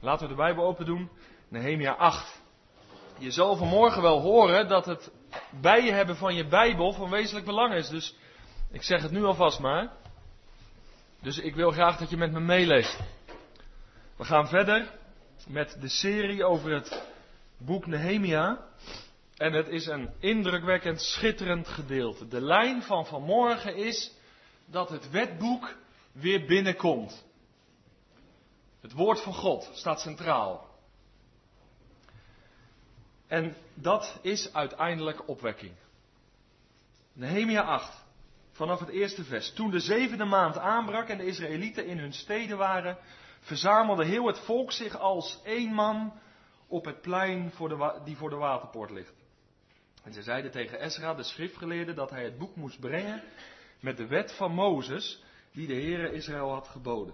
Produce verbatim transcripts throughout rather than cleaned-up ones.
Laten we de Bijbel open doen. Nehemia acht. Je zal vanmorgen wel horen dat het bij je hebben van je Bijbel van wezenlijk belang is. Dus ik zeg het nu alvast maar. Dus ik wil graag dat je met me meeleest. We gaan verder met de serie over het boek Nehemia. En het is een indrukwekkend, schitterend gedeelte. De lijn van vanmorgen is dat het wetboek weer binnenkomt. Het woord van God staat centraal. En dat is uiteindelijk opwekking. Nehemia acht, vanaf het eerste vers. Toen de zevende maand aanbrak en de Israëlieten in hun steden waren, verzamelde heel het volk zich als één man op het plein voor de wa- die voor de waterpoort ligt. En ze zeiden tegen Esra, de schriftgeleerde, dat hij het boek moest brengen met de wet van Mozes, die de Heere Israël had geboden.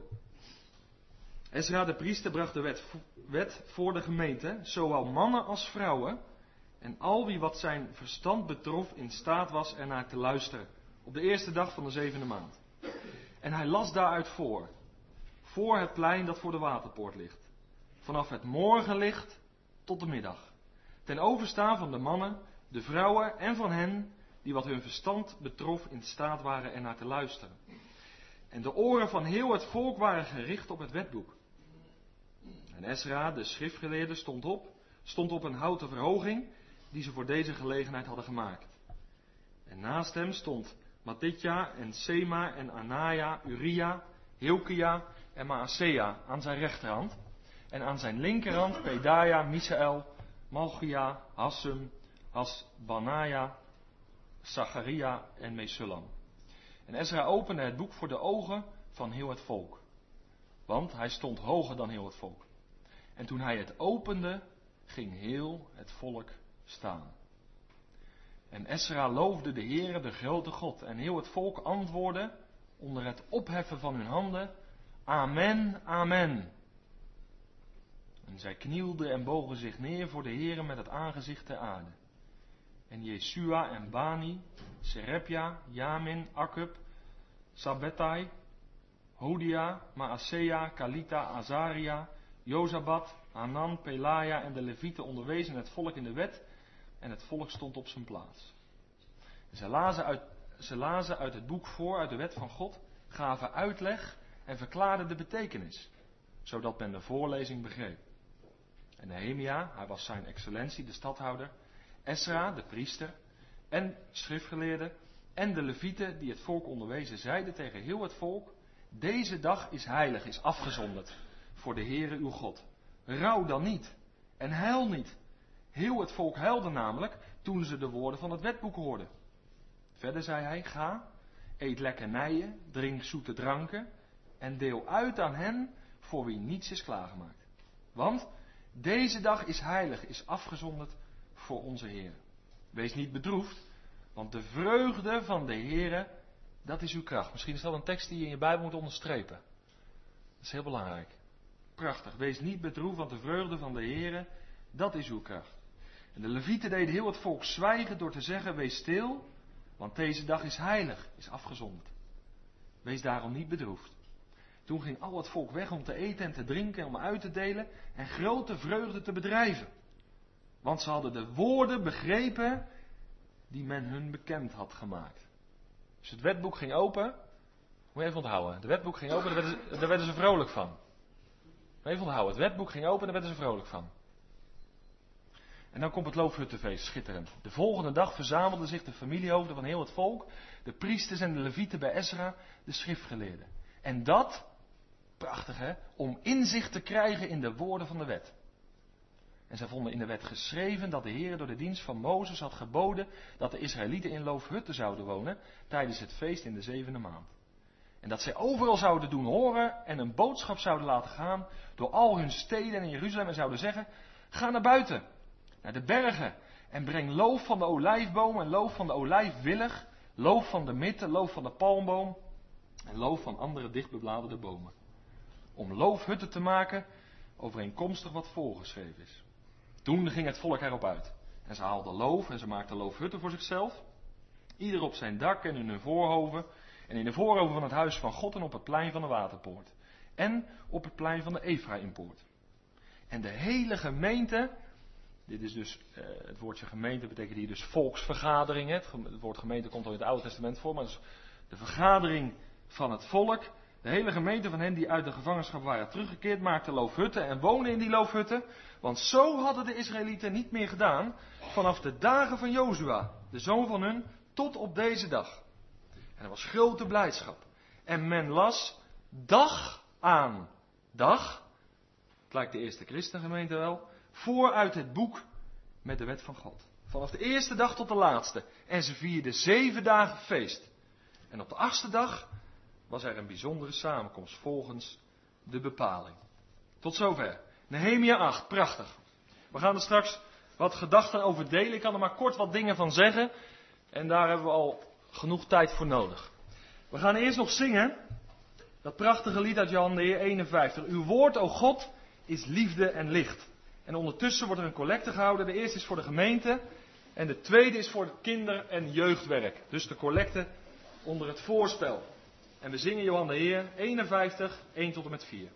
Esra, de priester, bracht de wet, wet voor de gemeente, zowel mannen als vrouwen, en al wie wat zijn verstand betrof in staat was ernaar te luisteren, op de eerste dag van de zevende maand. En hij las daaruit voor, voor het plein dat voor de waterpoort ligt, vanaf het morgenlicht tot de middag, ten overstaan van de mannen, de vrouwen en van hen die wat hun verstand betrof in staat waren ernaar te luisteren. En de oren van heel het volk waren gericht op het wetboek. En Esra, de schriftgeleerde, stond op, stond op een houten verhoging die ze voor deze gelegenheid hadden gemaakt. En naast hem stond Mattitja en Sema en Anaja, Uria, Hilkia en Maasea aan zijn rechterhand. En aan zijn linkerhand Pedaja, Misaël, Malchia, Hassum, Hasbanaja, Zacharia en Mesullam. En Esra opende het boek voor de ogen van heel het volk. Want hij stond hoger dan heel het volk. En toen hij het opende, ging heel het volk staan. En Esra loofde de Heere, de grote God. En heel het volk antwoordde, onder het opheffen van hun handen, Amen, Amen. En zij knielden en bogen zich neer voor de Heere met het aangezicht ter aarde. En Jesua en Bani, Serepja, Jamin, Akkub, Sabbetai, Hodia, Maasea, Kalita, Azaria, Jozabat, Hanan, Pelaja en de Levieten onderwezen het volk in de wet en het volk stond op zijn plaats. En ze lazen uit, ze lazen uit het boek voor, uit de wet van God, gaven uitleg en verklaarden de betekenis, zodat men de voorlezing begreep. En Nehemia, hij was zijn excellentie, de stadhouder, Esra, de priester, en schriftgeleerden, en de Levieten die het volk onderwezen, zeiden tegen heel het volk, deze dag is heilig, is afgezonderd voor de Heere uw God. Rouw dan niet en huil niet. Heel het volk huilde namelijk toen ze de woorden van het wetboek hoorden. Verder zei hij, ga, eet lekkernijen, drink zoete dranken en deel uit aan hen voor wie niets is klaargemaakt. Want deze dag is heilig, is afgezonderd voor onze Heer. Wees niet bedroefd, want de vreugde van de Heere, dat is uw kracht. Misschien is dat een tekst die je in je Bijbel moet onderstrepen. Dat is heel belangrijk. Prachtig. Wees niet bedroefd, want de vreugde van de Heere, dat is uw kracht. En de Levieten deden heel het volk zwijgen door te zeggen, wees stil, want deze dag is heilig, is afgezonderd. Wees daarom niet bedroefd. Toen ging al het volk weg om te eten en te drinken en om uit te delen en grote vreugde te bedrijven. Want ze hadden de woorden begrepen die men hun bekend had gemaakt. Dus het wetboek ging open. Moet je even onthouden. Het wetboek ging open, daar werden ze, daar werden ze vrolijk van. Even onthouden. Het wetboek ging open, daar werden ze vrolijk van. En dan komt het loofhuttenfeest, schitterend. De volgende dag verzamelden zich de familiehoofden van heel het volk, de priesters en de levieten bij Esra, de schriftgeleerden. En dat, prachtig hè, om inzicht te krijgen in de woorden van de wet. En zij vonden in de wet geschreven dat de Heer door de dienst van Mozes had geboden dat de Israëlieten in loofhutten zouden wonen tijdens het feest in de zevende maand. En dat zij overal zouden doen horen en een boodschap zouden laten gaan door al hun steden in Jeruzalem en zouden zeggen, ga naar buiten, naar de bergen en breng loof van de olijfboom en loof van de olijfwillig, loof van de mitte, loof van de palmboom en loof van andere dichtbebladerde bomen. Om loofhutten te maken overeenkomstig wat voorgeschreven is. Toen ging het volk erop uit. En ze haalden loof en ze maakten loofhutten voor zichzelf. Ieder op zijn dak en in hun voorhoven. En in de voorhoven van het huis van God en op het plein van de waterpoort. En op het plein van de Efraïmpoort. En de hele gemeente, dit is dus, uh, het woordje gemeente betekent hier dus volksvergadering. Hè? Het, het woord gemeente komt al in het Oude Testament voor, maar dus de vergadering van het volk. De hele gemeente van hen die uit de gevangenschap waren teruggekeerd, maakte loofhutten en woonden in die loofhutten. Want zo hadden de Israëlieten niet meer gedaan vanaf de dagen van Jozua, de zoon van hun, tot op deze dag. En er was grote blijdschap. En men las dag aan dag, het lijkt de eerste christengemeente wel, vooruit het boek met de wet van God. Vanaf de eerste dag tot de laatste. En ze vierden zeven dagen feest. En op de achtste dag was er een bijzondere samenkomst volgens de bepaling. Tot zover. Nehemia acht, prachtig. We gaan er straks wat gedachten over delen. Ik kan er maar kort wat dingen van zeggen. En daar hebben we al genoeg tijd voor nodig. We gaan eerst nog zingen. Dat prachtige lied uit Johannes eenenvijftig. Uw woord, o God, is liefde en licht. En ondertussen wordt er een collecte gehouden. De eerste is voor de gemeente. En de tweede is voor het kinder- en jeugdwerk. Dus de collecte onder het voorspel. En we zingen Johan de Heer eenenvijftig, één tot en met vier.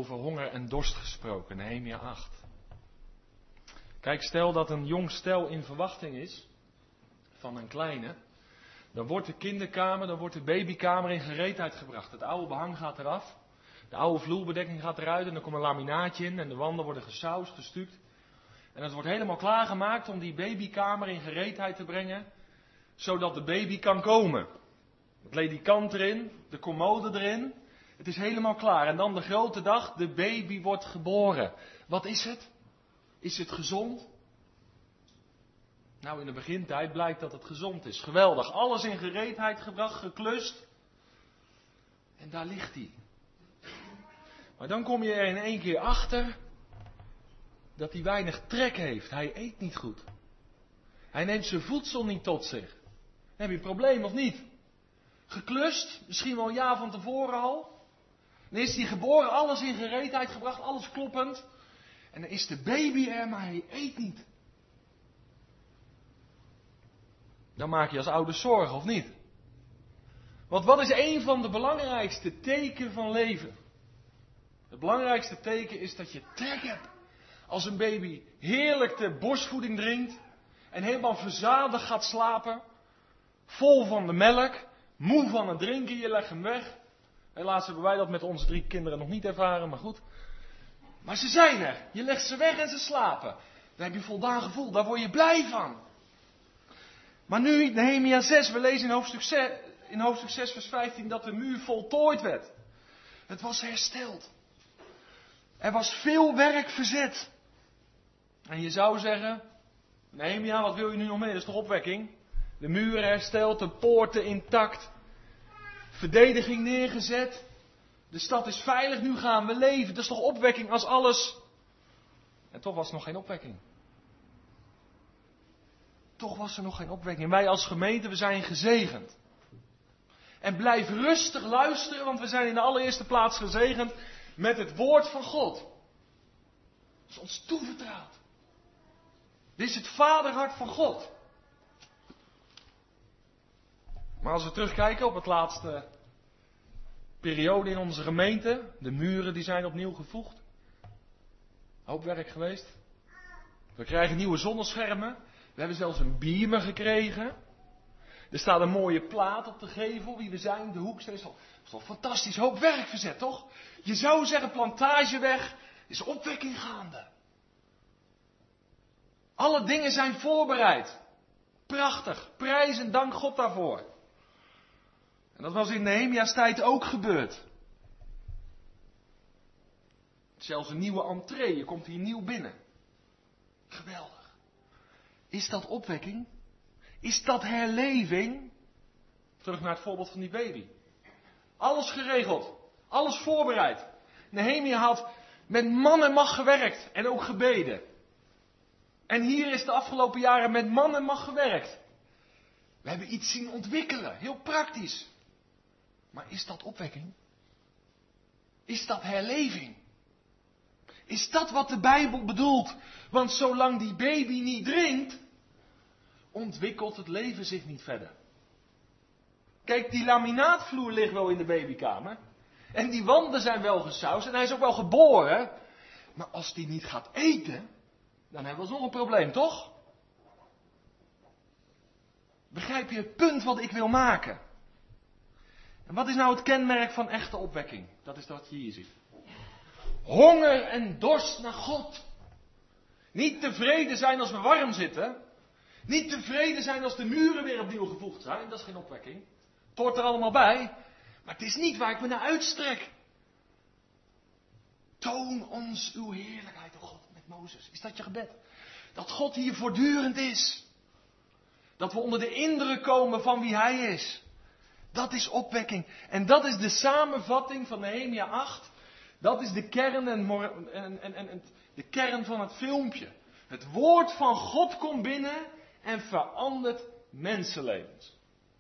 over honger en dorst gesproken, Nehemia acht. Kijk, stel dat een jong stel in verwachting is van een kleine. Dan wordt de kinderkamer, dan wordt de babykamer in gereedheid gebracht. Het oude behang gaat eraf. De oude vloerbedekking gaat eruit en er komt een laminaatje in. En de wanden worden gesausd, gestuukt. En het wordt helemaal klaargemaakt om die babykamer in gereedheid te brengen. Zodat de baby kan komen. Het ledikant erin, de commode erin. Het is helemaal klaar. En dan de grote dag, de baby wordt geboren. Wat is het? Is het gezond? Nou, in de begintijd blijkt dat het gezond is. Geweldig. Alles in gereedheid gebracht, geklust. En daar ligt hij. Maar dan kom je er in één keer achter dat hij weinig trek heeft. Hij eet niet goed. Hij neemt zijn voedsel niet tot zich. Dan heb je een probleem of niet? Geklust, misschien wel een jaar van tevoren al. Dan is hij geboren, alles in gereedheid gebracht, alles kloppend. En dan is de baby er, maar hij eet niet. Dan maak je als ouders zorgen, of niet? Want wat is een van de belangrijkste tekenen van leven? Het belangrijkste teken is dat je trek hebt. Als een baby heerlijk de borstvoeding drinkt en helemaal verzadigd gaat slapen, vol van de melk, moe van het drinken, je legt hem weg. Helaas hebben wij dat met onze drie kinderen nog niet ervaren, maar goed. Maar ze zijn er. Je legt ze weg en ze slapen. Dan heb je voldaan gevoel, daar word je blij van. Maar nu, Nehemia zes, we lezen in hoofdstuk zes, in hoofdstuk zes vers vijftien dat de muur voltooid werd. Het was hersteld. Er was veel werk verzet. En je zou zeggen, Nehemia, wat wil je nu nog meer? Dat is toch opwekking? De muren hersteld, de poorten intact. Verdediging neergezet. De stad is veilig, nu gaan we leven. Dat is toch opwekking als alles. En toch was er nog geen opwekking. Toch was er nog geen opwekking. Wij als gemeente, we zijn gezegend. En blijf rustig luisteren, want we zijn in de allereerste plaats gezegend met het woord van God. Dat is ons toevertrouwd. Dit is het vaderhart van God. Maar als we terugkijken op het laatste periode in onze gemeente, de muren die zijn opnieuw gevoegd. Hoop werk geweest. We krijgen nieuwe zonneschermen. We hebben zelfs een beamer gekregen. Er staat een mooie plaat op de gevel, wie we zijn, de hoek. Dat is toch, dat is toch fantastisch, hoop werk verzet, toch? Je zou zeggen, Plantageweg is opwekking gaande. Alle dingen zijn voorbereid. Prachtig, prijs en dank God daarvoor. En dat was in Nehemia's tijd ook gebeurd. Zelfs een nieuwe entree, je komt hier nieuw binnen. Geweldig. Is dat opwekking? Is dat herleving? Terug naar het voorbeeld van die baby. Alles geregeld. Alles voorbereid. Nehemia had met man en macht gewerkt. En ook gebeden. En hier is de afgelopen jaren met man en macht gewerkt. We hebben iets zien ontwikkelen. Heel praktisch. Maar is dat opwekking? Is dat herleving? Is dat wat de Bijbel bedoelt? Want zolang die baby niet drinkt, ontwikkelt het leven zich niet verder. Kijk, die laminaatvloer ligt wel in de babykamer. En die wanden zijn wel gesausd. En hij is ook wel geboren. Maar als die niet gaat eten, dan hebben we alsnog een probleem, toch? Begrijp je het punt wat ik wil maken? En wat is nou het kenmerk van echte opwekking? Dat is wat je hier ziet. Honger en dorst naar God. Niet tevreden zijn als we warm zitten. Niet tevreden zijn als de muren weer opnieuw gevoegd zijn. Dat is geen opwekking. Het hoort er allemaal bij. Maar het is niet waar ik me naar uitstrek. Toon ons uw heerlijkheid, o God, met Mozes. Is dat je gebed? Dat God hier voortdurend is. Dat we onder de indruk komen van wie Hij is. Dat is opwekking. En dat is de samenvatting van Nehemia acht. Dat is de kern, en, en, en, en de kern van het filmpje. Het woord van God komt binnen en verandert mensenlevens.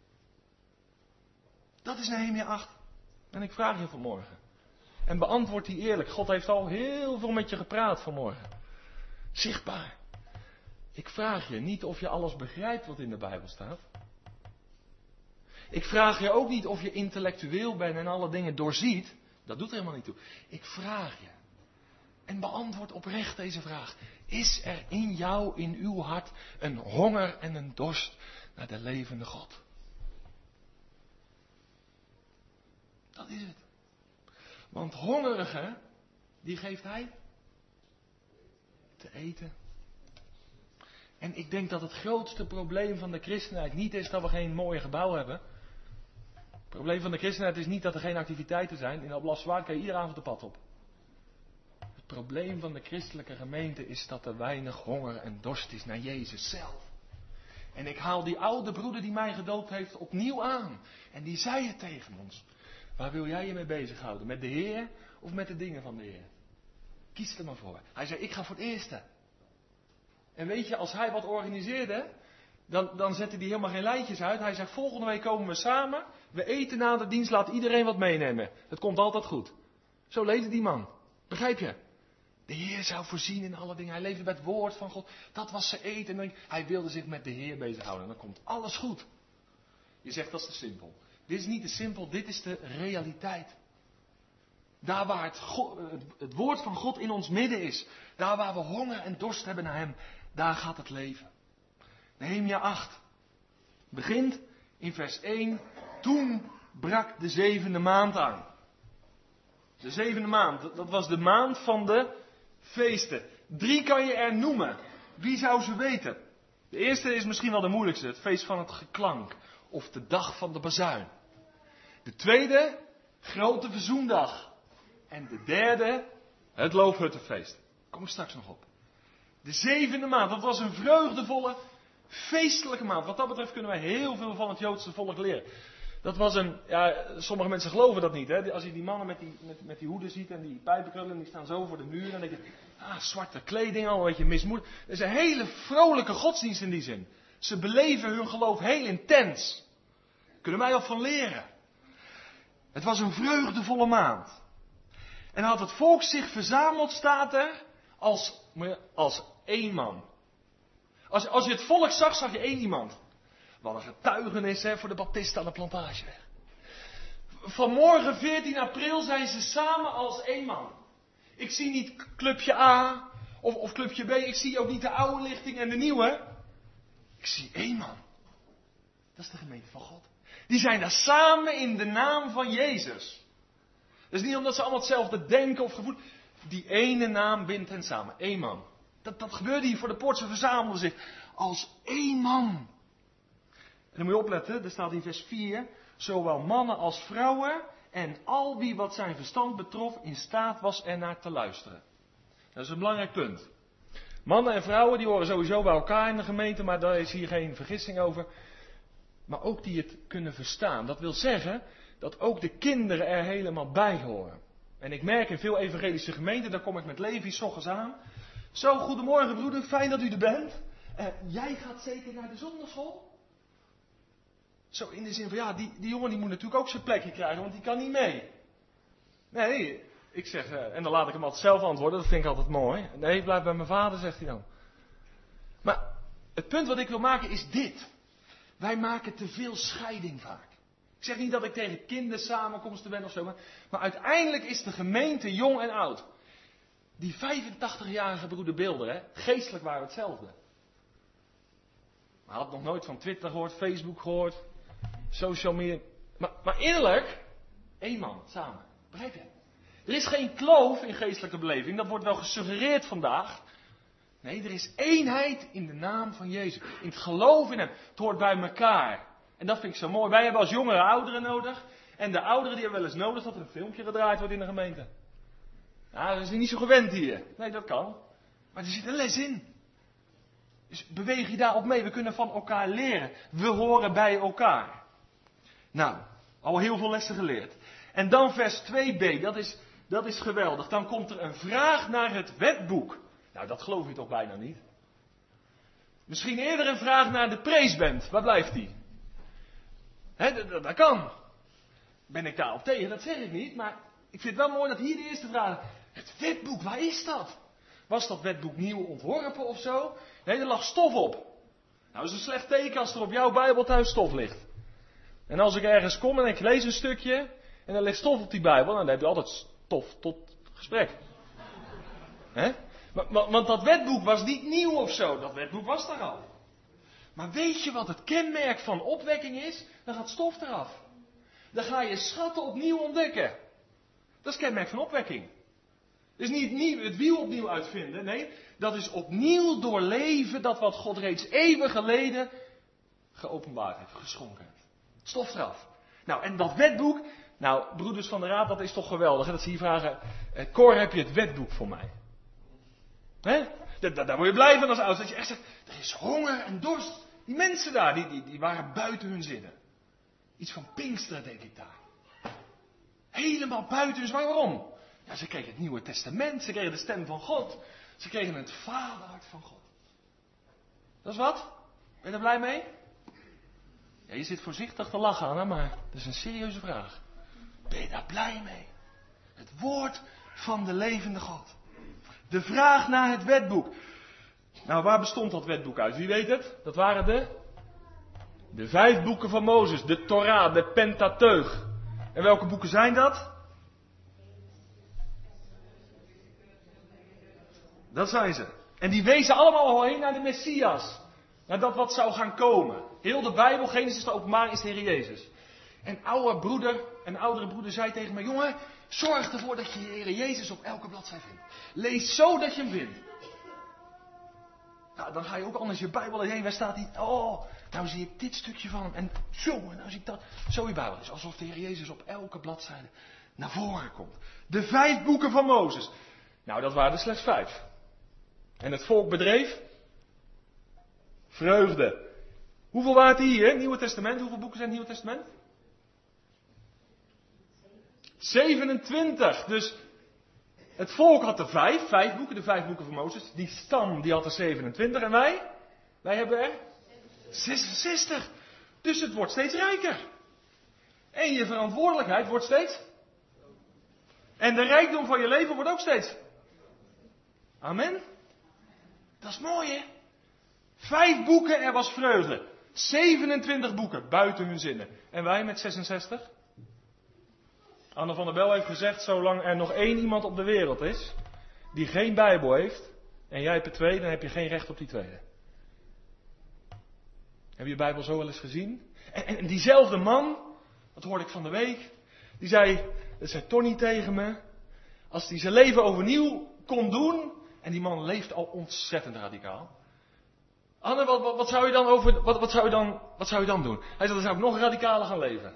Dat is Nehemia acht. En ik vraag je vanmorgen. En beantwoord die eerlijk. God heeft al heel veel met je gepraat vanmorgen. Zichtbaar. Ik vraag je niet of je alles begrijpt wat in de Bijbel staat. Ik vraag je ook niet of je intellectueel bent en alle dingen doorziet. Dat doet er helemaal niet toe. Ik vraag je. En beantwoord oprecht deze vraag. Is er in jou, in uw hart, een honger en een dorst naar de levende God? Dat is het. Want hongerige, die geeft hij te eten. En ik denk dat het grootste probleem van de christenheid niet is dat we geen mooie gebouw hebben. Het probleem van de christenheid is niet dat er geen activiteiten zijn. In Alblasswaard kan je iedere avond de pad op. Het probleem van de christelijke gemeente is dat er weinig honger en dorst is naar Jezus zelf. En ik haal die oude broeder die mij gedoopt heeft opnieuw aan. En die zei het tegen ons. Waar wil jij je mee bezighouden? Met de Heer of met de dingen van de Heer? Kies er maar voor. Hij zei, ik ga voor het eerste. En weet je, als hij wat organiseerde, dan, dan zette hij helemaal geen lijntjes uit. Hij zegt, volgende week komen we samen. We eten na de dienst, laat iedereen wat meenemen. Het komt altijd goed. Zo leefde die man. Begrijp je? De Heer zou voorzien in alle dingen. Hij leefde bij het woord van God. Dat was zijn eten. En hij wilde zich met de Heer bezighouden. En dan komt alles goed. Je zegt, dat is te simpel. Dit is niet te simpel, dit is de realiteit. Daar waar het, God, het, het woord van God in ons midden is. Daar waar we honger en dorst hebben naar hem. Daar gaat het leven. Nehemia acht. Begint in vers één. Toen brak de zevende maand aan. De zevende maand. Dat was de maand van de feesten. Drie kan je er noemen. Wie zou ze weten? De eerste is misschien wel de moeilijkste. Het feest van het geklank. Of de dag van de bazuin. De tweede, grote verzoendag. En de derde, het loofhuttenfeest. Kom ik straks nog op. De zevende maand, dat was een vreugdevolle, feestelijke maand. Wat dat betreft kunnen wij heel veel van het Joodse volk leren. Dat was een, ja, sommige mensen geloven dat niet. Hè? Als je die mannen met die, met, met die hoeden ziet en die pijpenkrullen, die staan zo voor de muur. En dan denk je, ah, zwarte kleding, al een beetje mismoedig. Het is een hele vrolijke godsdienst in die zin. Ze beleven hun geloof heel intens. Daar kunnen wij al van leren. Het was een vreugdevolle maand. En had het volk zich verzameld, staat er, als, als één man. Als, als je het volk zag, zag je één iemand. Wat een getuigenis hè, voor de baptisten aan de plantage. Vanmorgen veertien april zijn ze samen als één man. Ik zie niet clubje A of, of clubje B. Ik zie ook niet de oude lichting en de nieuwe. Ik zie één man. Dat is de gemeente van God. Die zijn daar samen in de naam van Jezus. Dat is niet omdat ze allemaal hetzelfde denken of gevoelen. Die ene naam bindt hen samen. Eén man. Dat, dat gebeurde hier voor de poort. Ze verzamelden zich als één man. En dan moet je opletten. Er staat in vers vier. Zowel mannen als vrouwen. En al wie wat zijn verstand betrof in staat was er naar te luisteren. Dat is een belangrijk punt. Mannen en vrouwen die horen sowieso bij elkaar in de gemeente. Maar daar is hier geen vergissing over. Maar ook die het kunnen verstaan. Dat wil zeggen dat ook de kinderen er helemaal bij horen. En ik merk in veel evangelische gemeenten, daar kom ik met Levi 's ochtends aan. Zo, goedemorgen broeder, fijn dat u er bent. Uh, jij gaat zeker naar de zondagschool? Zo in de zin van, ja, die, die jongen die moet natuurlijk ook zijn plekje krijgen, want die kan niet mee. Nee, ik zeg, uh, en dan laat ik hem altijd zelf antwoorden, dat vind ik altijd mooi. Nee, blijf bij mijn vader, zegt hij dan. Maar het punt wat ik wil maken is dit. Wij maken te veel scheiding vaak. Ik zeg niet dat ik tegen kindersamenkomsten ben of zo, maar, maar uiteindelijk is de gemeente jong en oud. Die vijfentachtigjarige broeder Bilder, hè, geestelijk waren we hetzelfde. Maar had nog nooit van Twitter gehoord, Facebook gehoord, social media. Maar, maar innerlijk, één man, samen. Begrijp je? Er is geen kloof in geestelijke beleving, dat wordt wel gesuggereerd vandaag. Nee, er is eenheid in de naam van Jezus. In het geloof in hem. Het hoort bij elkaar. En dat vind ik zo mooi. Wij hebben als jongeren ouderen nodig. En de ouderen die hebben wel eens nodig dat er een filmpje gedraaid wordt in de gemeente. Nou, dat is niet zo gewend hier. Nee, dat kan. Maar er zit een les in. Dus beweeg je daarop mee. We kunnen van elkaar leren. We horen bij elkaar. Nou, al heel veel lessen geleerd. En dan vers twee b. Dat is, dat is geweldig. Dan komt er een vraag naar het wetboek. Nou, dat geloof je toch bijna niet? Misschien eerder een vraag naar de preesband. Waar blijft die? Hè, dat, dat, dat kan. Ben ik daarop tegen? Dat zeg ik niet. Maar ik vind het wel mooi dat hier de eerste vraag... Het wetboek, waar is dat? Was dat wetboek nieuw ontworpen of zo? Nee, er lag stof op. Nou, dat is een slecht teken als er op jouw Bijbel thuis stof ligt. En als ik ergens kom en ik lees een stukje... En er ligt stof op die Bijbel. En dan heb je altijd stof tot gesprek. Hè? Maar, want dat wetboek was niet nieuw of zo. Dat wetboek was er al. Maar weet je wat het kenmerk van opwekking is? Dan gaat stof eraf. Dan ga je schatten opnieuw ontdekken. Dat is het kenmerk van opwekking. Dus niet nieuw, het wiel opnieuw uitvinden. Nee, dat is opnieuw doorleven dat wat God reeds eeuwen geleden geopenbaard heeft, geschonken heeft. Stof eraf. Nou, en dat wetboek. Nou, broeders van de Raad, dat is toch geweldig. Hè? Dat ze hier vragen. Eh, Cor, heb je het wetboek voor mij? Hè? Daar, daar word je blij van als ouders. Dat je echt zegt, er is honger en dorst. Die mensen daar, die, die, die waren buiten hun zinnen. Iets van Pinksteren, denk ik daar. Helemaal buiten hun zinnen. Waarom? Ja, ze kregen het Nieuwe Testament. Ze kregen de stem van God. Ze kregen het vaderhart van God. Dat is wat? Ben je er blij mee? Ja, je zit voorzichtig te lachen, Anna, maar dat is een serieuze vraag. Ben je daar blij mee? Het woord van de levende God. De vraag naar het wetboek. Nou, waar bestond dat wetboek uit? Wie weet het? Dat waren de... De vijf boeken van Mozes. De Torah, de Pentateuch. En welke boeken zijn dat? Dat zijn ze. En die wezen allemaal al heen naar de Messias. Naar dat wat zou gaan komen. Heel de Bijbel, Genesis, de Openbaring, is de Heer Jezus. En oude broeder, een oudere broeder zei tegen mij: jongen, zorg ervoor dat je de Heer Jezus op elke bladzij vindt. Lees zo dat je hem vindt. Nou, dan ga je ook anders je Bijbel heen. Waar staat die? Oh, nou zie ik dit stukje van hem. En jongen, nou zie ik dat. Zo je Bijbel is. Alsof de Heer Jezus op elke bladzijde naar voren komt. De vijf boeken van Mozes. Nou, dat waren er slechts vijf. En het volk bedreef vreugde. Hoeveel waren het hier? Nieuwe Testament. Hoeveel boeken zijn het Nieuwe Testament? zevenentwintig. Dus het volk had er vijf. Vijf boeken. De vijf boeken van Mozes. Die stam die had er zevenentwintig. En wij? Wij hebben er zesenzestig. Dus het wordt steeds rijker. En je verantwoordelijkheid wordt steeds. En de rijkdom van je leven wordt ook steeds. Amen. Dat is mooi, hè? Vijf boeken, er was vreugde. zevenentwintig boeken, buiten hun zinnen. En wij met zesenzestig? Anne van der Bel heeft gezegd, zolang er nog één iemand op de wereld is, die geen Bijbel heeft, en jij hebt er twee, dan heb je geen recht op die tweede. Heb je je Bijbel zo wel eens gezien? En, en, en diezelfde man, dat hoorde ik van de week, die zei, dat zei Tony tegen me, als hij zijn leven overnieuw kon doen, en die man leeft al ontzettend radicaal. Anne, wat, wat, wat, zou je dan over, wat, wat, zou je dan, wat zou je dan doen? Hij zei, dan zou ik nog radicaler gaan leven.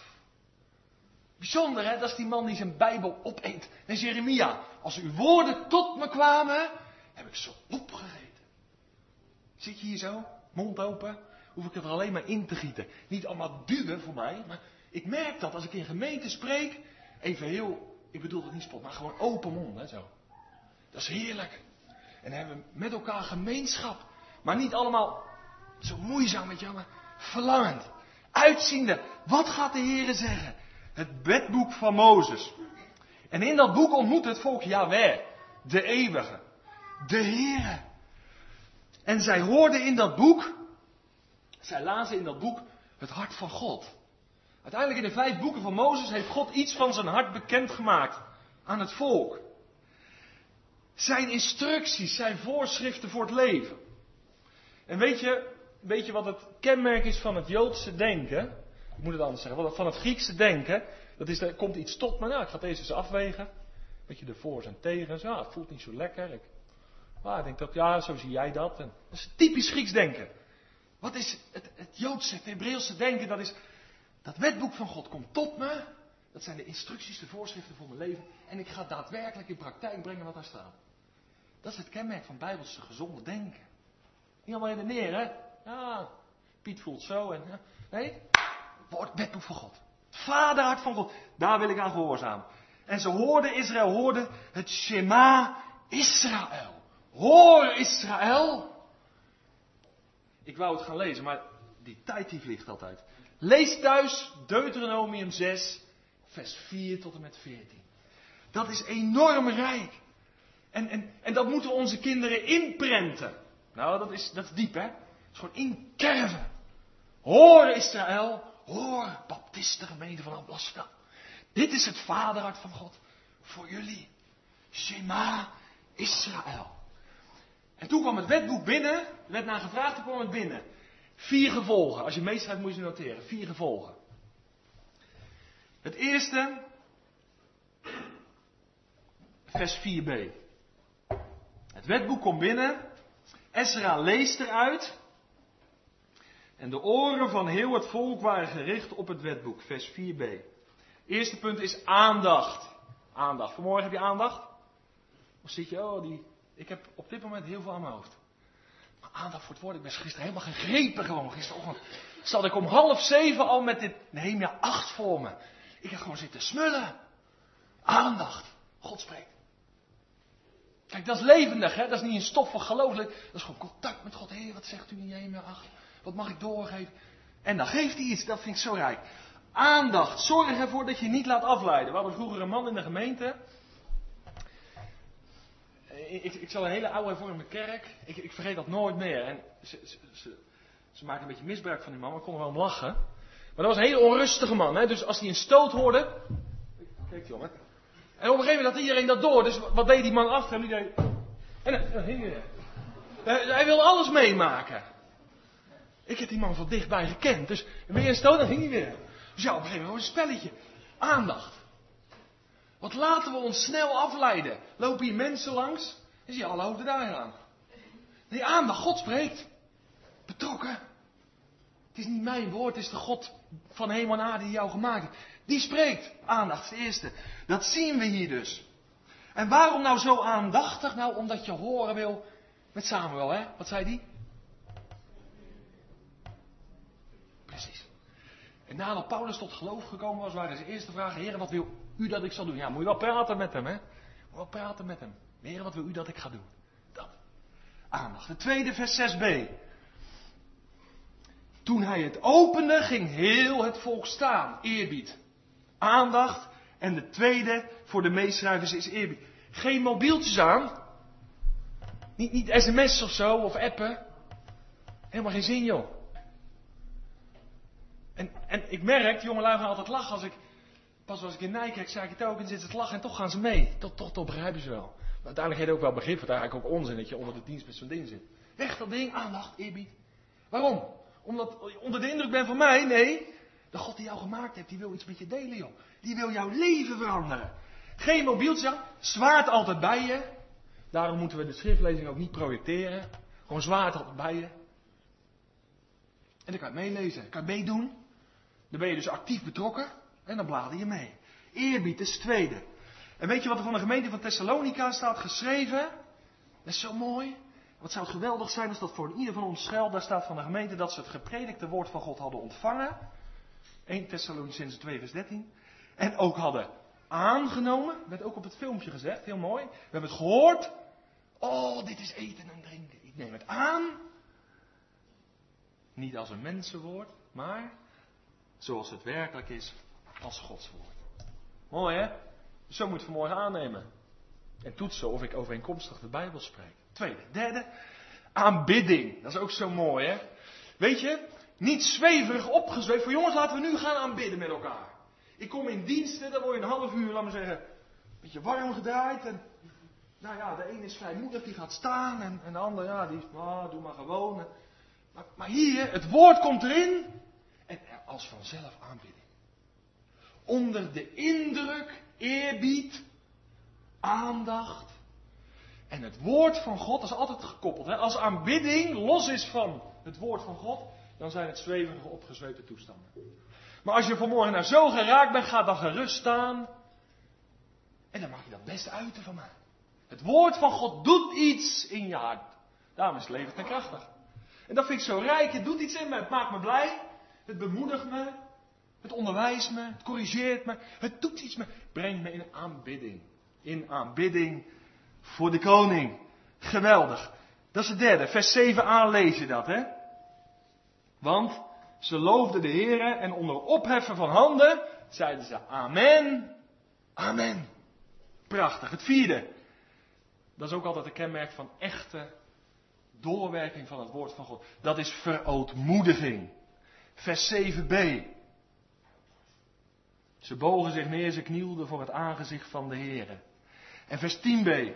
Bijzonder, hè? Dat is die man die zijn Bijbel opeet. En Jeremia, als uw woorden tot me kwamen, heb ik ze opgegeten. Zit je hier zo, mond open, hoef ik het er alleen maar in te gieten. Niet allemaal duwen voor mij, maar ik merk dat als ik in gemeente spreek, even heel, ik bedoel het niet spot, maar gewoon open mond, hè, zo. Dat is heerlijk. En dan hebben we met elkaar gemeenschap. Maar niet allemaal zo moeizaam met jou, maar verlangend. Uitziende. Wat gaat de Heere zeggen? Het wetboek van Mozes. En in dat boek ontmoet het volk Jahweh. De eeuwige. De Heere. En zij hoorden in dat boek. Zij lazen in dat boek het hart van God. Uiteindelijk in de vijf boeken van Mozes heeft God iets van zijn hart bekendgemaakt aan het volk. Zijn instructies, zijn voorschriften voor het leven. En weet je, weet je wat het kenmerk is van het Joodse denken? Ik moet het anders zeggen. Van het Griekse denken. Dat is, er komt iets tot me. Nou, ik ga deze eens afwegen. Weet je, de voor's en tegens. Ja, het voelt niet zo lekker. Ik, ah, ik denk dat, ja, zo zie jij dat. En, dat is typisch Grieks denken. Wat is het, het Joodse, het Hebreeuwse denken? Dat is, dat wetboek van God komt tot me. Dat zijn de instructies, de voorschriften voor mijn leven. En ik ga daadwerkelijk in praktijk brengen wat daar staat. Dat is het kenmerk van Bijbelse gezonde denken. Niet allemaal redeneren, hè? Ja, Piet voelt zo en... Ja. Nee, woord, wetboek van God. Het vaderhart van God. Daar wil ik aan gehoorzamen. En ze hoorden, Israël hoorde het Shema Israël. Hoor Israël. Ik wou het gaan lezen, maar die tijd die vliegt altijd. Lees thuis Deuteronomium zes, vers vier tot en met veertien. Dat is enorm rijk. En, en, en dat moeten onze kinderen inprenten. Nou, dat is, dat is diep, hè? Dat is gewoon inkerven. Hoor Israël, hoor Baptistengemeente van Alblasserdam. Dit is het vaderhart van God voor jullie. Shema Israël. En toen kwam het wetboek binnen. Er werd naar gevraagd, toen kwam het binnen. Vier gevolgen. Als je meeschrijft moet je ze noteren. Vier gevolgen. Het eerste. Vers vier b. Het wetboek komt binnen. Ezra leest eruit. En de oren van heel het volk waren gericht op het wetboek. Vers vier b. Eerste punt is aandacht. Aandacht. Vanmorgen heb je aandacht? Of zit je, oh, die... Ik heb op dit moment heel veel aan mijn hoofd. Maar aandacht voor het woord. Ik ben gisteren helemaal gegrepen gewoon. Gisterochtend zat ik om half zeven al met dit Nehemia acht voor me. Ik heb gewoon zitten smullen. Aandacht. God spreekt. Kijk, dat is levendig, hè? Dat is niet een stoffig gelooflijk. Dat is gewoon contact met God. Hé, wat zegt u in Nehemia acht? Wat mag ik doorgeven? En dan geeft hij iets. Dat vind ik zo rijk. Aandacht. Zorg ervoor dat je je niet laat afleiden. We hadden vroeger een man in de gemeente. Ik, ik zat een hele oude hervormde kerk. Ik, ik vergeet dat nooit meer. En ze, ze, ze, ze maken een beetje misbruik van die man. Maar ik kon er wel om lachen. Maar dat was een hele onrustige man. Hè? Dus als hij een stoot hoorde. Kijk jongen. En op een gegeven moment had iedereen dat door. Dus wat deed die man achter hem? Die deed... En dan hing hij. Hij wilde alles meemaken. Ik heb die man van dichtbij gekend. Dus weer een stoot, dan ging hij weer. Dus ja, op een gegeven moment was een spelletje. Aandacht. Wat laten we ons snel afleiden. Lopen hier mensen langs. En zie je alle hoofden daar aan. Nee, aandacht. God spreekt. Betrokken. Het is niet mijn woord. Het is de God van hemel en aarde die jou gemaakt heeft. Die spreekt. Aandacht is de eerste. Dat zien we hier dus. En waarom nou zo aandachtig? Nou, omdat je horen wil met Samuel, hè? Wat zei die? Precies. En nadat Paulus tot geloof gekomen was, waren zijn eerste vragen: Heer, wat wil u dat ik zal doen? Ja, moet je wel praten met hem, hè? Moet je wel praten met hem. Heer, wat wil u dat ik ga doen? Dat. Aandacht. De tweede, vers zes b. Toen hij het opende, ging heel het volk staan. Eerbied. Aandacht. En de tweede, voor de meeschrijvers, is eerbied. Geen mobieltjes aan. Niet, niet sms of zo, of appen. Helemaal geen zin, joh. En, en ik merk, die jongelui gaan altijd lachen als ik... Pas als ik in Nijkerk zei ik het ook, en zitten ze te lachen en toch gaan ze mee. Toch, toch, toch begrijpen ze wel. Maar uiteindelijk heeft het ook wel begrip, want eigenlijk ook onzin dat je onder de dienst met zo'n ding zit. Weg dat ding, aandacht, eerbied. Waarom? Omdat je onder de indruk bent van mij? Nee. De God die jou gemaakt heeft, die wil iets met je delen, joh. Die wil jouw leven veranderen. Geen mobieltje, zwaard altijd bij je. Daarom moeten we de schriftlezing ook niet projecteren. Gewoon zwaard altijd bij je. En dan kan je meelezen, kan je meedoen. Dan ben je dus actief betrokken. En dan blader je mee. Eerbied is het tweede. En weet je wat er van de gemeente van Thessalonica staat geschreven? Dat is zo mooi. Wat zou het geweldig zijn als dat voor ieder van ons geldt. Daar staat van de gemeente dat ze het gepredikte woord van God hadden ontvangen. Eerste Thessalonicenzen twee vers dertien. En ook hadden aangenomen. Werd ook op het filmpje gezegd. Heel mooi. We hebben het gehoord. Oh, dit is eten en drinken. Ik neem het aan. Niet als een mensenwoord. Maar zoals het werkelijk is. Als Gods woord. Mooi hè? Zo moet je vanmorgen aannemen. En toetsen of ik overeenkomstig de Bijbel spreek. Tweede. Derde. Aanbidding. Dat is ook zo mooi hè. Weet je. Niet zweverig opgezweefd. Voor jongens laten we nu gaan aanbidden met elkaar. Ik kom in diensten. Dan word je een half uur, laat maar zeggen. Een beetje warm gedraaid. En nou ja, de een is vrijmoedig. Die gaat staan. En, en de ander ja, die ah, doe maar gewoon. Maar, maar hier. Het woord komt erin. En er als vanzelf aanbidding. Onder de indruk, eerbied, aandacht. En het woord van God is altijd gekoppeld. Hè? Als aanbidding los is van het woord van God, dan zijn het zweverige opgezweepte toestanden. Maar als je vanmorgen nou zo geraakt bent, ga dan gerust staan. En dan mag je dat best uiten van mij. Het woord van God doet iets in je hart. Daarom is het levend en krachtig. En dat vind ik zo rijk. Het doet iets in me. Het maakt me blij. Het bemoedigt me. Het onderwijst me, het corrigeert me, het doet iets me. Brengt me in aanbidding. In aanbidding voor de koning. Geweldig. Dat is het derde. Vers zeven a lees je dat, hè. Want ze loofden de Heere en onder opheffen van handen zeiden ze amen, amen. Prachtig. Het vierde. Dat is ook altijd een kenmerk van echte doorwerking van het woord van God. Dat is verootmoediging. Vers zeven b. Ze bogen zich neer, ze knielden voor het aangezicht van de Heere. En vers tien b.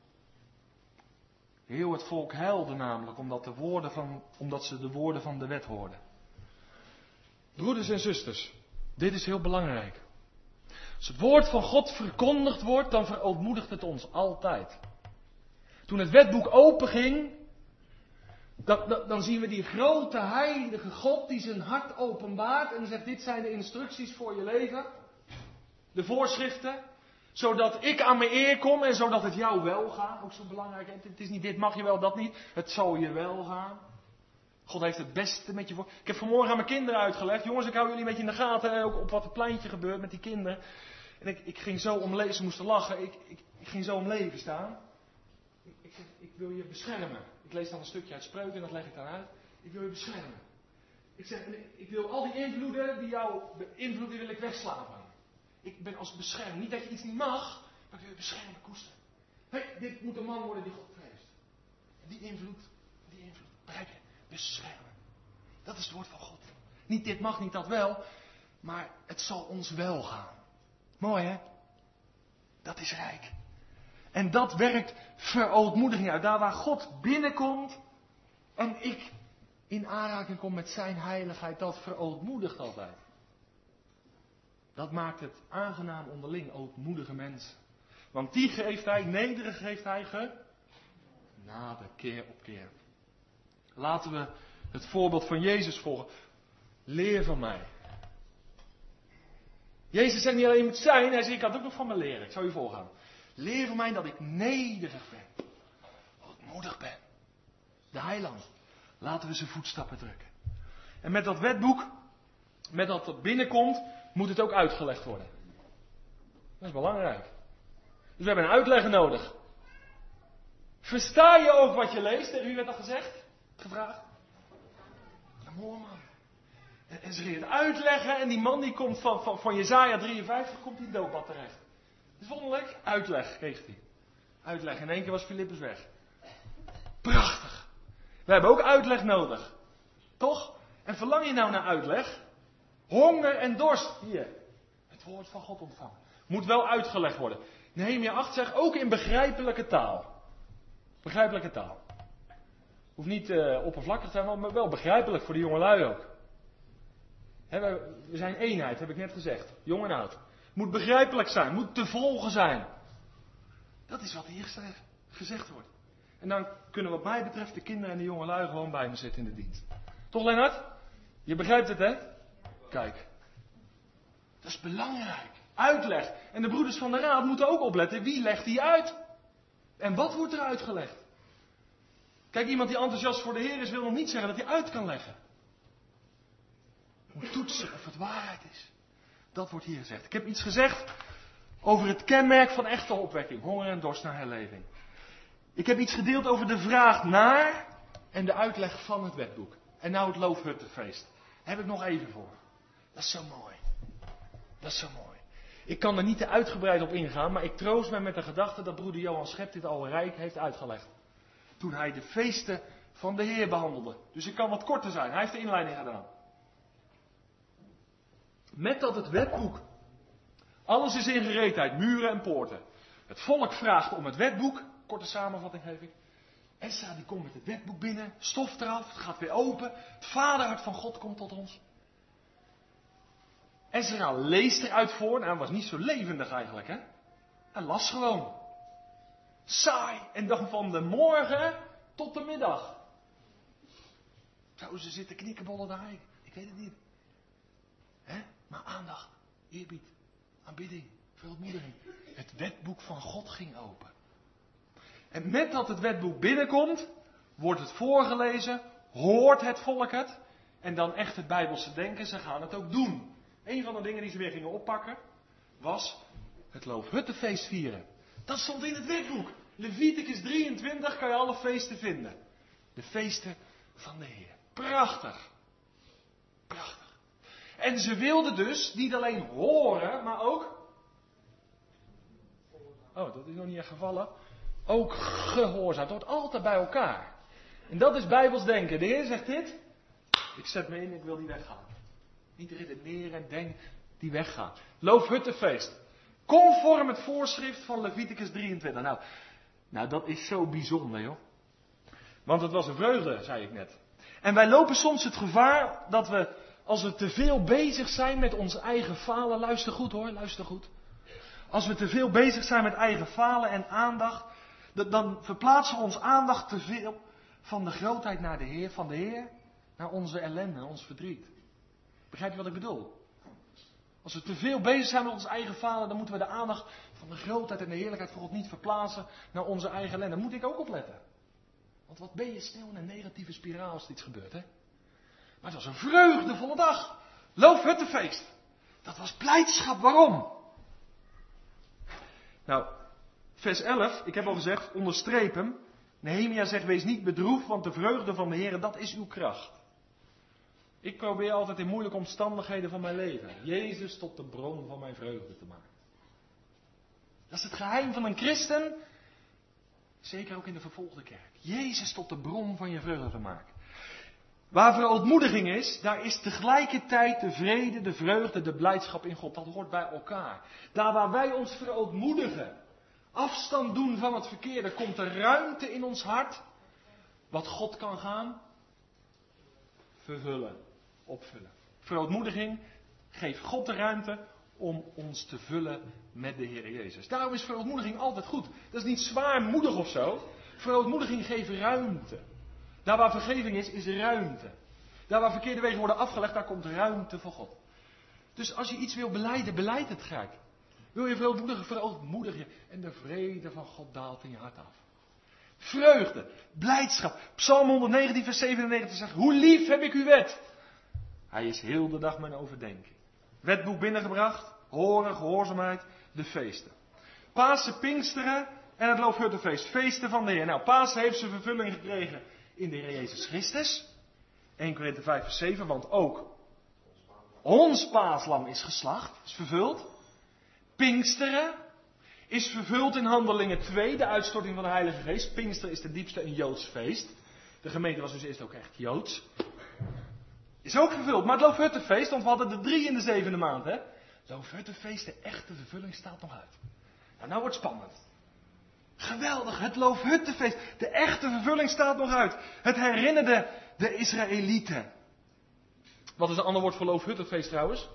Heel het volk huilde namelijk omdat, de woorden van, omdat ze de woorden van de wet hoorden. Broeders en zusters, dit is heel belangrijk. Als het woord van God verkondigd wordt, dan verootmoedigt het ons altijd. Toen het wetboek openging, dan, dan, dan zien we die grote heilige God die zijn hart openbaart en zegt, dit zijn de instructies voor je leven. De voorschriften. Zodat ik aan mijn eer kom en zodat het jou wel gaat. Ook zo belangrijk. Het is niet dit mag je wel, dat niet. Het zal je wel gaan. God heeft het beste met je voor. Ik heb vanmorgen aan mijn kinderen uitgelegd. Jongens, ik hou jullie een beetje in de gaten. Ook op wat het pleintje gebeurt met die kinderen. En ik, ik ging zo om leven. Ze moesten lachen. Ik, ik, ik ging zo om leven staan. Ik, ik zeg, ik wil je beschermen. Ik lees dan een stukje uit Spreuken en dat leg ik dan uit. Ik wil je beschermen. Ik zeg, ik wil al die invloeden die jou beïnvloeden, die wil ik wegslaan. Ik ben als beschermer. Niet dat je iets niet mag, maar ik wil je beschermen, koesteren. Hé, hey, dit moet een man worden die God vreest. Die invloed, die invloed, begrijp je? Beschermen. Dat is het woord van God. Niet dit mag, niet dat wel, maar het zal ons wel gaan. Mooi hè? Dat is rijk. En dat werkt verootmoediging uit. Daar waar God binnenkomt en ik in aanraking kom met zijn heiligheid, dat verootmoedigt altijd. Dat maakt het aangenaam onderling, ootmoedige mensen. Want die geeft hij, nederig geeft hij genade, keer op keer. Laten we het voorbeeld van Jezus volgen. Leer van mij. Jezus zegt niet alleen je moet zijn, hij zegt ik kan het ook nog van me leren. Ik zal je voorgaan. Leer van mij dat ik nederig ben. Ootmoedig ben. De heiland. Laten we zijn voetstappen drukken. En met dat wetboek, met dat dat binnenkomt, moet het ook uitgelegd worden. Dat is belangrijk. Dus we hebben een uitleg nodig. Versta je ook wat je leest? Tegen wie werd dat gezegd? Gevraagd? Ja, mooi man. En, en ze gingen het uitleggen en die man die komt van, van, van Jesaja drieënvijftig, komt in doopbad terecht. Dat is wonderlijk. Uitleg kreeg hij. Uitleg. In één keer was Filippus weg. Prachtig. We hebben ook uitleg nodig. Toch? En verlang je nou naar uitleg? Honger en dorst. Hier. Het woord van God ontvangen. Moet wel uitgelegd worden. Nehemia acht zegt ook in begrijpelijke taal. Begrijpelijke taal. Hoeft niet uh, oppervlakkig te zijn, maar wel begrijpelijk voor de jongelui ook. He, we, we zijn eenheid, heb ik net gezegd. Jong en oud. Moet begrijpelijk zijn. Moet te volgen zijn. Dat is wat hier gezegd wordt. En dan kunnen wat mij betreft de kinderen en de jongelui gewoon bij me zitten in de dienst. Toch Lennart? Je begrijpt het hè? Kijk. Dat is belangrijk. Uitleg. En de broeders van de raad moeten ook opletten. Wie legt die uit? En wat wordt er uitgelegd? Kijk, iemand die enthousiast voor de Heer is, wil nog niet zeggen dat hij uit kan leggen. Moet toetsen of het waarheid is. Dat wordt hier gezegd. Ik heb iets gezegd over het kenmerk van echte opwekking. Honger en dorst naar herleving. Ik heb iets gedeeld over de vraag naar en de uitleg van het wetboek. En nou het loofhuttenfeest. Daar heb ik nog even voor. Dat is zo mooi. Dat is zo mooi. Ik kan er niet te uitgebreid op ingaan, maar ik troost mij met de gedachte dat broeder Johan Schep dit al rijk heeft uitgelegd. Toen hij de feesten van de Heer behandelde. Dus ik kan wat korter zijn. Hij heeft de inleiding gedaan. Met dat het wetboek. Alles is in gereedheid, muren en poorten. Het volk vraagt om het wetboek. Korte samenvatting geef ik. Esra die komt met het wetboek binnen. Stof eraf, het gaat weer open. Het vaderhart van God komt tot ons. Esra leest eruit voor. Nou, hij was niet zo levendig eigenlijk, hè. Hij las gewoon. Saai. En dan van de morgen tot de middag. Zouden ze zitten knikkenbollen daar? Ik weet het niet. Hè? Maar aandacht, eerbied, aanbidding, verootmoediging. Het wetboek van God ging open. En met dat het wetboek binnenkomt, wordt het voorgelezen, hoort het volk het. En dan echt het Bijbelse denken, ze gaan het ook doen. Een van de dingen die ze weer gingen oppakken, was het Loofhuttenfeest vieren. Dat stond in het wetboek. Leviticus drieëntwintig kan je alle feesten vinden. De feesten van de Heer. Prachtig. Prachtig. En ze wilden dus niet alleen horen, maar ook... Oh, dat is nog niet echt gevallen. Ook gehoorzaam. Het hoort altijd bij elkaar. En dat is Bijbels denken. De Heer zegt dit. Ik zet me in, ik wil niet weggaan. Niet redeneren en denken. die weggaat. Loofhuttenfeest. Conform het voorschrift van Leviticus drieëntwintig. Nou, nou, dat is zo bijzonder, joh. Want het was een vreugde, zei ik net. En wij lopen soms het gevaar dat we, als we te veel bezig zijn met ons eigen falen, luister goed hoor, luister goed. Als we te veel bezig zijn met eigen falen en aandacht, dan verplaatsen we ons aandacht te veel van de grootheid naar de Heer, van de Heer naar onze ellende, ons verdriet. Begrijp je wat ik bedoel? Als we te veel bezig zijn met ons eigen falen, dan moeten we de aandacht van de grootheid en de heerlijkheid van God niet verplaatsen naar onze eigen ellende. Daar moet ik ook opletten. Want wat ben je snel in een negatieve spiraal als er iets gebeurt, hè? Maar het was een vreugdevolle dag. Loofhuttenfeest. Dat was blijdschap. Waarom? Nou, vers elf, ik heb al gezegd, onderstreep hem. Nehemia zegt, wees niet bedroefd, want de vreugde van de Heer, dat is uw kracht. Ik probeer altijd in moeilijke omstandigheden van mijn leven Jezus tot de bron van mijn vreugde te maken. Dat is het geheim van een christen. Zeker ook in de vervolgde kerk. Jezus tot de bron van je vreugde te maken. Waar verootmoediging is, daar is tegelijkertijd de vrede, de vreugde, de blijdschap in God. Dat hoort bij elkaar. Daar waar wij ons verootmoedigen, afstand doen van het verkeerde, komt er ruimte in ons hart. Wat God kan gaan vervullen, opvullen. Verootmoediging geeft God de ruimte om ons te vullen met de Heer Jezus. Daarom is verootmoediging altijd goed. Dat is niet zwaarmoedig of zo. Verootmoediging geeft ruimte. Daar waar vergeving is, is ruimte. Daar waar verkeerde wegen worden afgelegd, daar komt ruimte voor God. Dus als je iets wil belijden, belijd het graag. Wil je verootmoedigen, verootmoedig je. En de vrede van God daalt in je hart af. Vreugde, blijdschap. Psalm honderdnegentien vers zevenennegentig zegt, hoe lief heb ik uw wet. Hij is heel de dag mijn overdenking. Wetboek binnengebracht, horen, gehoorzaamheid, de feesten. Pasen, Pinksteren en het Loofhuttenfeest. Feesten van de Heer. Nou, Pasen heeft zijn vervulling gekregen in de Heer Jezus Christus. Eerste Korinthe vijf vers zeven, want ook ons paaslam is geslacht, is vervuld. Pinksteren is vervuld in Handelingen twee, de uitstorting van de Heilige Geest. Pinksteren is ten diepste een Joods feest. De gemeente was dus eerst ook echt Joods. Is ook vervuld, maar het Loofhuttenfeest, want we hadden er drie in de zevende maand, hè. Loofhuttenfeest, de echte vervulling staat nog uit. Nou, nou wordt het spannend. Geweldig, het Loofhuttenfeest. De echte vervulling staat nog uit. Het herinnerde de Israëlieten. Wat is een ander woord voor Loofhuttenfeest trouwens?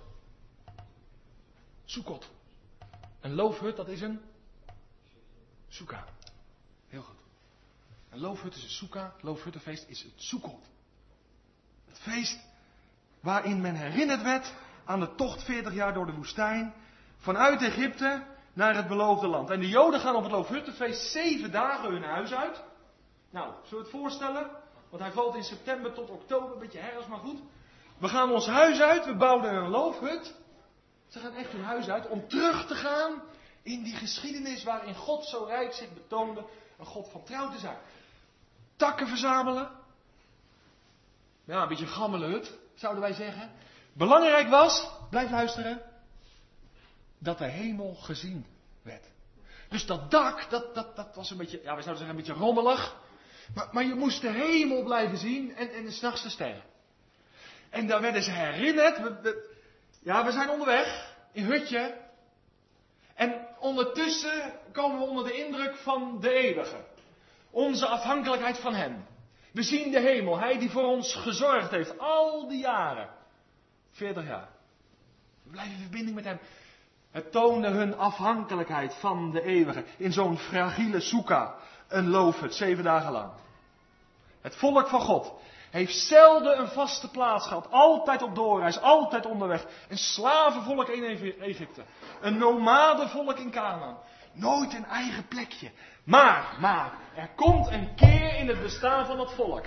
Sukkot. Een loofhut, dat is een Sukkah. Heel goed. Een loofhut is een Sukkah. Loofhuttenfeest is het Sukkot. Het feest waarin men herinnerd werd aan de tocht veertig jaar door de woestijn. Vanuit Egypte naar het beloofde land. En de Joden gaan op het Loofhuttenfeest zeven dagen hun huis uit. Nou, zullen we het voorstellen? Want hij valt in september tot oktober, een beetje herfst, maar goed. We gaan ons huis uit, we bouwden een loofhut. Ze gaan echt hun huis uit om terug te gaan in die geschiedenis waarin God zo rijk zich betoonde. Een God van trouw te zijn. Takken verzamelen. Ja, een beetje een gammele hut, zouden wij zeggen. Belangrijk was, blijf luisteren, dat de hemel gezien werd. Dus dat dak, dat, dat, dat was een beetje, ja, wij zouden zeggen een beetje rommelig. Maar, maar je moest de hemel blijven zien en, en 's nachts de sterren. En daar werden ze herinnerd. We, we, ja, we zijn onderweg, in hutje. En ondertussen komen we onder de indruk van de eeuwige. Onze afhankelijkheid van hem. We zien de hemel, hij die voor ons gezorgd heeft, al die jaren. veertig jaar. We blijven in verbinding met hem. Het toonde hun afhankelijkheid van de eeuwige. In zo'n fragiele soeka. Een loofhut, zeven dagen lang. Het volk van God heeft zelden een vaste plaats gehad. Altijd op doorreis, altijd onderweg. Een slavenvolk in Egypte. Een nomadenvolk in Canaan. Nooit een eigen plekje. Maar, maar, er komt een keer in het bestaan van dat volk.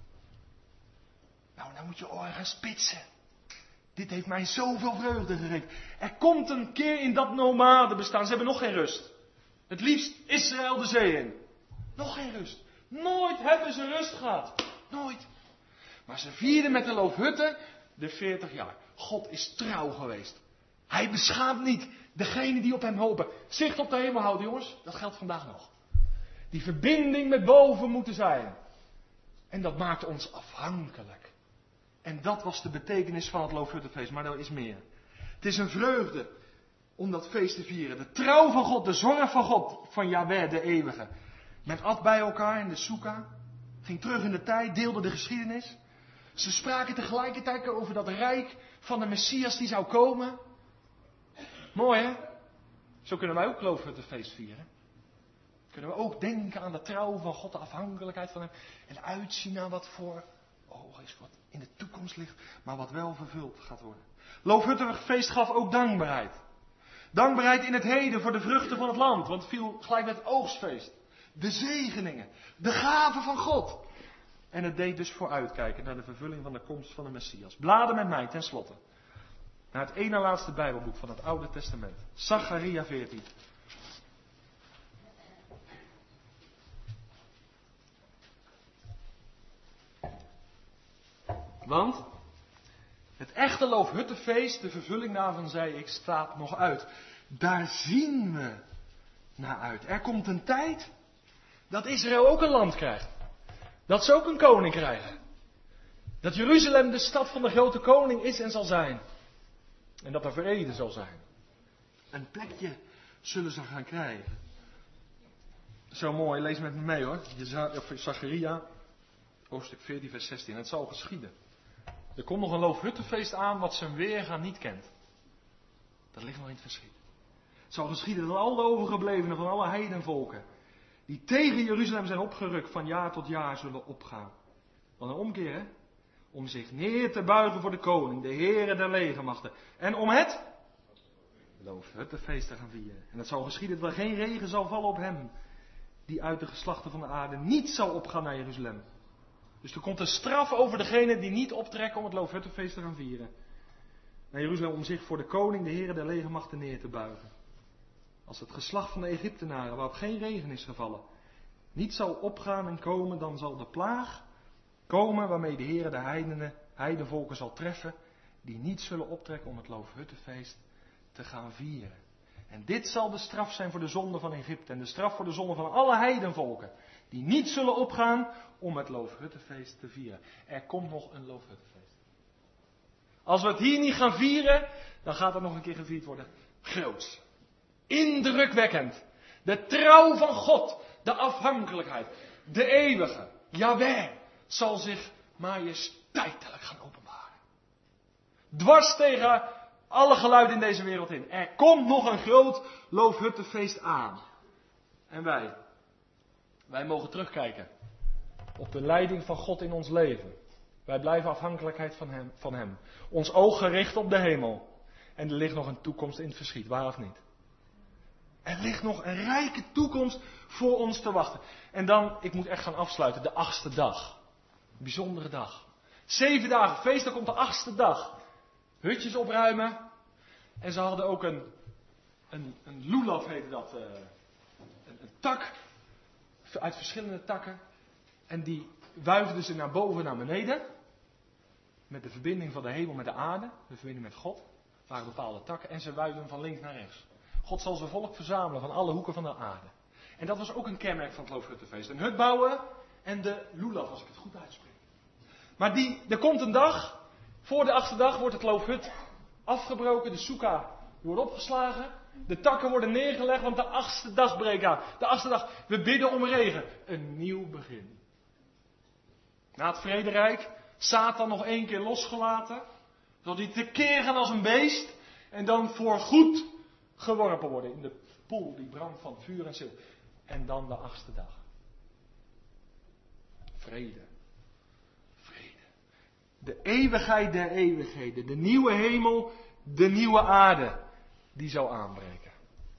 Nou, dan moet je oren gaan spitsen. Dit heeft mij zoveel vreugde gegeven. Er komt een keer in dat nomade bestaan. Ze hebben nog geen rust. Het liefst Israël de zee in. Nog geen rust. Nooit hebben ze rust gehad. Nooit. Maar ze vierden met de loofhutten de veertig jaar. God is trouw geweest. Hij beschaamt niet degene die op hem hopen. Zicht op de hemel houden, jongens. Dat geldt vandaag nog. Die verbinding met boven moeten zijn. En dat maakt ons afhankelijk. En dat was de betekenis van het Loofhuttenfeest. Maar er is meer. Het is een vreugde om dat feest te vieren. De trouw van God, de zorg van God, van Yahweh, de eeuwige. Men at bij elkaar in de soeka, ging terug in de tijd, deelde de geschiedenis. Ze spraken tegelijkertijd over dat rijk van de Messias die zou komen. Mooi hè? Zo kunnen wij ook loofhuttenfeest vieren. Kunnen we ook denken aan de trouw van God, de afhankelijkheid van hem. En uitzien naar wat voor ogen is, wat in de toekomst ligt, maar wat wel vervuld gaat worden. Loofhuttenfeest gaf ook dankbaarheid. Dankbaarheid in het heden voor de vruchten van het land. Want het viel gelijk met het oogstfeest. De zegeningen. De gaven van God. En het deed dus vooruitkijken naar de vervulling van de komst van de Messias. Bladen met mij ten slotte. Naar het ene laatste Bijbelboek van het Oude Testament. Zacharia veertien. Want het echte loofhuttenfeest, de vervulling daarvan, zei ik, staat nog uit. Daar zien we naar uit. Er komt een tijd dat Israël ook een land krijgt. Dat ze ook een koning krijgen. Dat Jeruzalem de stad van de grote koning is en zal zijn. En dat er vrede zal zijn. Een plekje zullen ze gaan krijgen. Zo mooi, lees met me mee hoor. Zacharia, hoofdstuk veertien, vers zestien. Het zal geschieden. Er komt nog een loofhuttenfeest aan wat zijn weerga niet kent. Dat ligt nog in het verschiet. Het zal geschieden dat al de overgeblevenen van alle heidenvolken, die tegen Jeruzalem zijn opgerukt, van jaar tot jaar zullen opgaan. Wat een omkeer, hè? Om zich neer te buigen voor de koning, de Heere der legermachten. En om het loofhuttenfeest te gaan vieren. En het zal geschieden dat er geen regen zal vallen op hem, die uit de geslachten van de aarde niet zal opgaan naar Jeruzalem. Dus er komt een straf over degenen die niet optrekken om het loofhuttenfeest te gaan vieren. Naar Jeruzalem om zich voor de koning, de Heere der legermachten, neer te buigen. Als het geslacht van de Egyptenaren, waarop geen regen is gevallen, niet zal opgaan en komen, dan zal de plaag komen waarmee de Heere de heidenen, heidenvolken zal treffen, die niet zullen optrekken om het loofhuttenfeest te gaan vieren. En dit zal de straf zijn voor de zonde van Egypte en de straf voor de zonde van alle heidenvolken, die niet zullen opgaan om het loofhuttenfeest te vieren. Er komt nog een loofhuttenfeest. Als we het hier niet gaan vieren, dan gaat het nog een keer gevierd worden. Groots. Indrukwekkend. De trouw van God. De afhankelijkheid. De eeuwige. Yahweh zal zich majesteitelijk gaan openbaren. Dwars tegen alle geluiden in deze wereld in. Er komt nog een groot loofhuttenfeest aan. En wij. Wij mogen terugkijken op de leiding van God in ons leven. Wij blijven afhankelijkheid van hem, van hem. Ons oog gericht op de hemel. En er ligt nog een toekomst in het verschiet, waar of niet? Er ligt nog een rijke toekomst voor ons te wachten. En dan, ik moet echt gaan afsluiten, de achtste dag. Een bijzondere dag. Zeven dagen feest, dan komt de achtste dag. Hutjes opruimen. En ze hadden ook een, een, een lulaf heette dat. Uh, een, een tak. Uit verschillende takken. En die wuifden ze naar boven en naar beneden. Met de verbinding van de hemel met de aarde. De verbinding met God. Het waren bepaalde takken. En ze wuifden van links naar rechts. God zal zijn volk verzamelen van alle hoeken van de aarde. En dat was ook een kenmerk van het loofhuttenfeest. Een hut bouwen en de lulaf, als ik het goed uitspreek. Maar die, er komt een dag. Voor de achtste dag wordt het loofhut afgebroken. De soeka wordt opgeslagen. De takken worden neergelegd, want de achtste dag breekt aan. De achtste dag, we bidden om regen. Een nieuw begin. Na het vrederijk, Satan nog één keer losgelaten. Zal hij tekeer gaan als een beest. En dan voor goed geworpen worden in de poel die brandt van vuur en zilver. En dan de achtste dag. Vrede. Vrede. De eeuwigheid der eeuwigheden. De nieuwe hemel, de nieuwe aarde. Die zal aanbreken.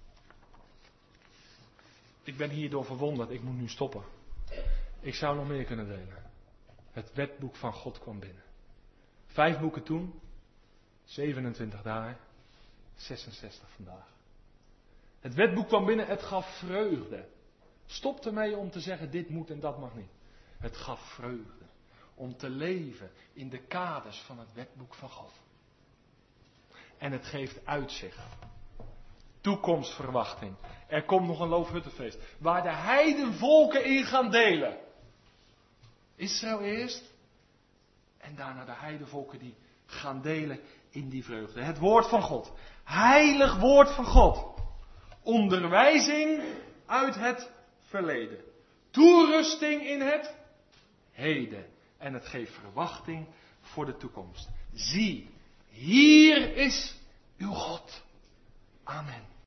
Ik ben hierdoor verwonderd. Ik moet nu stoppen. Ik zou nog meer kunnen delen. Het wetboek van God kwam binnen. Vijf boeken toen. zevenentwintig dagen. zesenzestig vandaag. Het wetboek kwam binnen. Het gaf vreugde. Stop ermee om te zeggen dit moet en dat mag niet. Het gaf vreugde. Om te leven in de kaders van het wetboek van God. En het geeft uitzicht. Toekomstverwachting. Er komt nog een loofhuttenfeest. Waar de heidenvolken in gaan delen. Israël eerst. En daarna de heidenvolken die gaan delen in die vreugde. Het woord van God. Heilig woord van God. Onderwijzing uit het verleden. Toerusting in het heden. En het geeft verwachting voor de toekomst. Zie, hier is uw God. Amen.